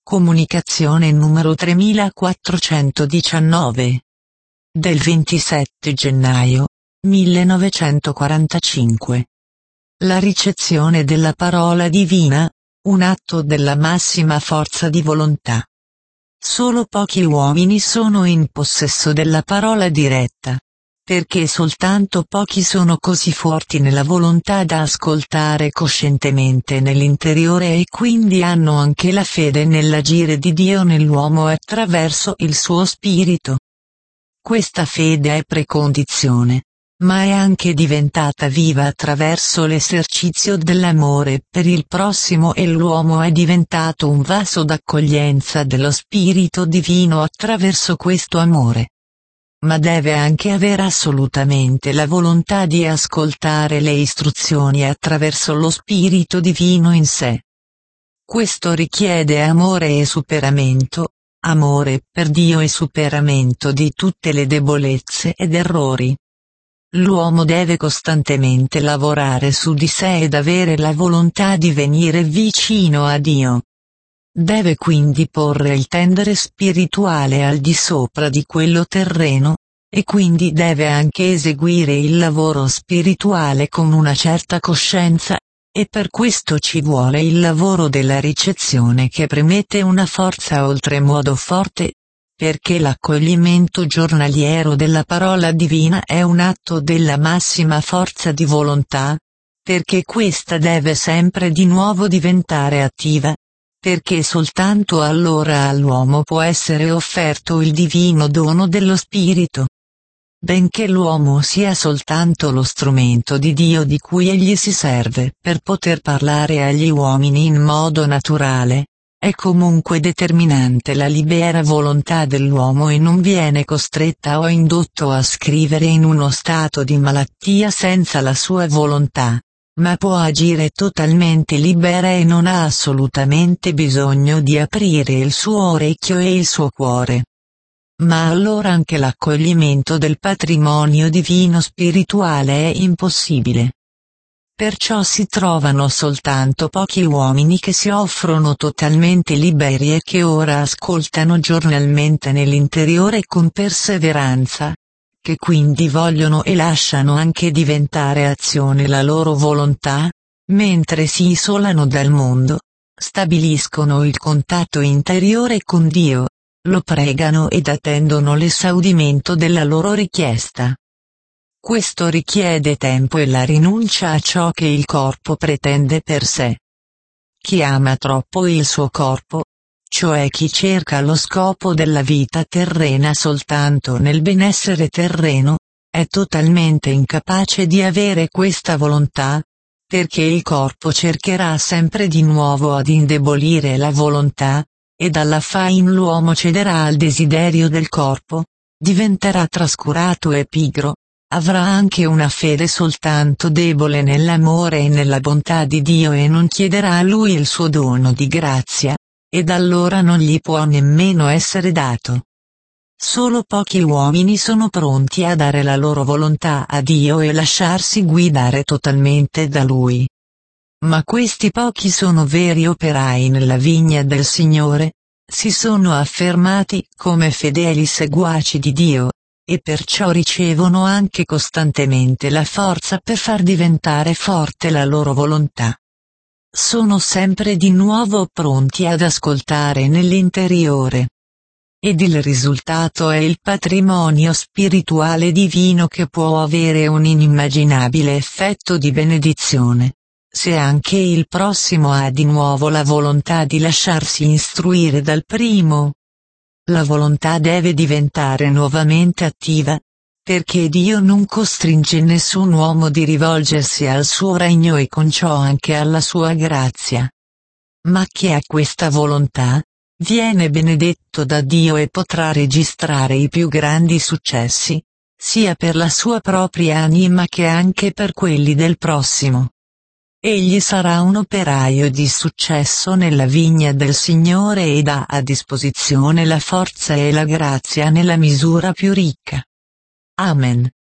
Comunicazione numero 3419. Del 27 gennaio 1945. La ricezione della parola divina, un atto della massima forza di volontà. Solo pochi uomini sono in possesso della parola diretta, perché soltanto pochi sono così forti nella volontà da ascoltare coscientemente nell'interiore e quindi hanno anche la fede nell'agire di Dio nell'uomo attraverso il suo spirito. Questa fede è precondizione, ma è anche diventata viva attraverso l'esercizio dell'amore per il prossimo e l'uomo è diventato un vaso d'accoglienza dello Spirito Divino attraverso questo amore. Ma deve anche avere assolutamente la volontà di ascoltare le istruzioni attraverso lo Spirito Divino in sé. Questo richiede amore e superamento, amore per Dio e superamento di tutte le debolezze ed errori. L'uomo deve costantemente lavorare su di sé ed avere la volontà di venire vicino a Dio. Deve quindi porre il tendere spirituale al di sopra di quello terreno, e quindi deve anche eseguire il lavoro spirituale con una certa coscienza, e per questo ci vuole il lavoro della ricezione che premette una forza oltremodo forte, perché l'accoglimento giornaliero della parola divina è un atto della massima forza di volontà, perché questa deve sempre di nuovo diventare attiva, perché soltanto allora all'uomo può essere offerto il divino dono dello Spirito. Benché l'uomo sia soltanto lo strumento di Dio di cui egli si serve per poter parlare agli uomini in modo naturale, è comunque determinante la libera volontà dell'uomo e non viene costretta o indotto a scrivere in uno stato di malattia senza la sua volontà, ma può agire totalmente libera e non ha assolutamente bisogno di aprire il suo orecchio e il suo cuore. Ma allora anche l'accoglimento del patrimonio divino spirituale è impossibile. Perciò si trovano soltanto pochi uomini che si offrono totalmente liberi e che ora ascoltano giornalmente nell'interiore con perseveranza, che quindi vogliono e lasciano anche diventare azione la loro volontà, mentre si isolano dal mondo, stabiliscono il contatto interiore con Dio, lo pregano ed attendono l'esaudimento della loro richiesta. Questo richiede tempo e la rinuncia a ciò che il corpo pretende per sé. Chi ama troppo il suo corpo, cioè chi cerca lo scopo della vita terrena soltanto nel benessere terreno, è totalmente incapace di avere questa volontà, perché il corpo cercherà sempre di nuovo ad indebolire la volontà, ed alla fin l'uomo cederà al desiderio del corpo, diventerà trascurato e pigro, avrà anche una fede soltanto debole nell'amore e nella bontà di Dio e non chiederà a Lui il suo dono di grazia, ed allora non gli può nemmeno essere dato. Solo pochi uomini sono pronti a dare la loro volontà a Dio e lasciarsi guidare totalmente da Lui. Ma questi pochi sono veri operai nella vigna del Signore, si sono affermati come fedeli seguaci di Dio, e perciò ricevono anche costantemente la forza per far diventare forte la loro volontà. Sono sempre di nuovo pronti ad ascoltare nell'interiore. Ed il risultato è il patrimonio spirituale divino che può avere un inimmaginabile effetto di benedizione, se anche il prossimo ha di nuovo la volontà di lasciarsi istruire dal primo. La volontà deve diventare nuovamente attiva, perché Dio non costringe nessun uomo di rivolgersi al suo regno e con ciò anche alla sua grazia. Ma chi ha questa volontà, viene benedetto da Dio e potrà registrare i più grandi successi, sia per la sua propria anima che anche per quelli del prossimo. Egli sarà un operaio di successo nella vigna del Signore ed ha a disposizione la forza e la grazia nella misura più ricca. Amen.